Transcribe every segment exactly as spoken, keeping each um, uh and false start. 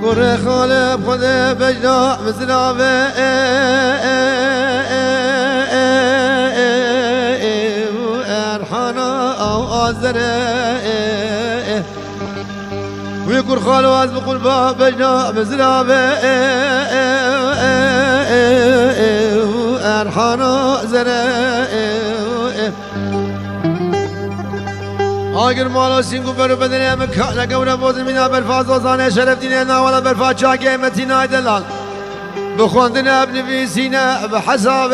قره خاله خود بجنا مزنابه ارحانا او آزره ويقول خالو از بقول با بجنا مزنابه ارحانا زره آگر مالا سینگو برو بدنه مکالا گوره بوزن مینا برفاز وزانه شرف دینه ناوالا برفا چاگه متینای دلال بخواندنه بنویسینه بحسابه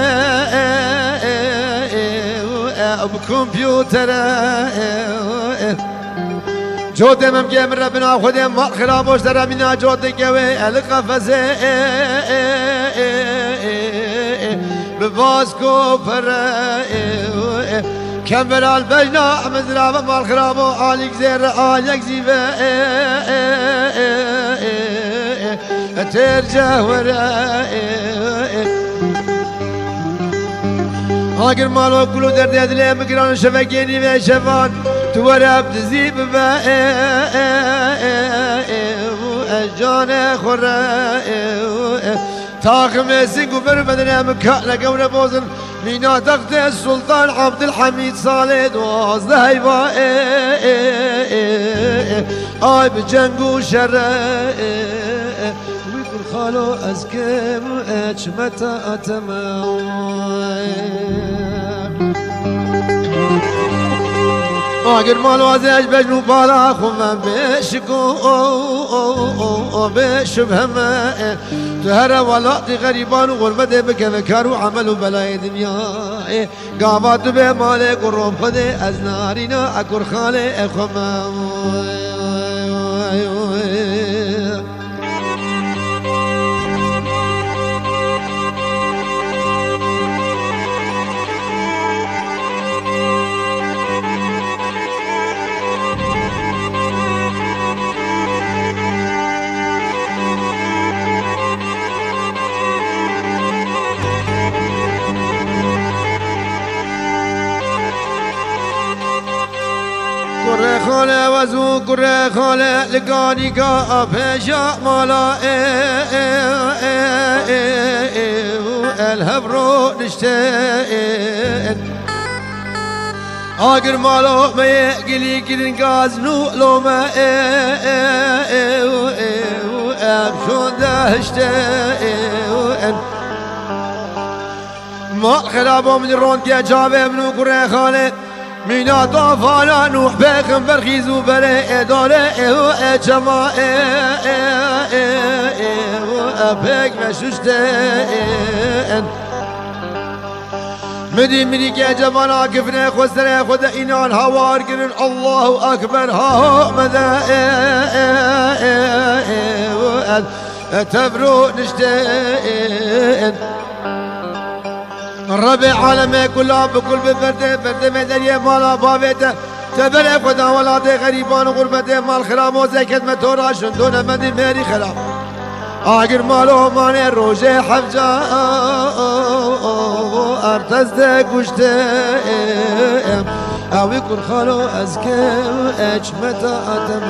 بکمپیوتره جوده ممگه من ربنا خودم مال خرابوش در مینا جوده گوه القفزه بباز کوپره كم برال بجنا مزرعة مال خرابو عليك زير عليك زيبه ترجع ورا هاجر مالو كلو درد يدلي مقران شفقيني وشفان تورا بتزيب با جان خورا تاخم سينكو بر بدنا مكالا قونا بوزن مينا تخت السلطان عبد الحميد صالح دوازده هيبا اي بجنگو شره ويقول خالو ازكم اجمتا اتماوي آگر مالو ازش بجنو بالا خومم بشکو بشبهمه تو هر ولادی غریبان و غربت بکن کار و عمل و بلای دنیا قامات به مال قرم خده از نارینا اکر خاله اخومم قره خاله وزو قره خاله لقاني قا بجا مالا الهبرو نشتين آگر مالو ما يقلي كلن قاز نو لو ما شون دهشتين ما خرابو من الرون كي جابه منو قره خاله مینا طافانا نوح بخم برخیزو بره اداره او اجما ابک مشوشتن مدی مدی که جمانا کفنه خسره خود اینان هوار گرن الله اکبر ها مده تفرو نشتن رب العالمين كلها بكل بفرده فرده مدنية مالا بابته تبرع خدا ولاده غريبان وغربته مال خرام وزكت متورا شندون مدي ميري خرام آگر مالو ماني روجه حفجا ارتزده گوشته اوی کن خالو ازكم اجمتا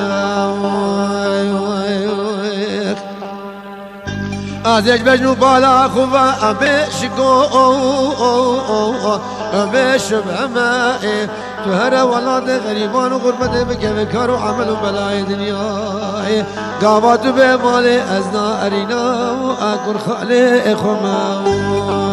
اتماوي ازش بجنو بالا خوبا بشكو بشبهما تو هر ولاد غریبان و غربت بکه کار و عمل و بلای دنیا قامات به مال از نارینا و اکر خاله خما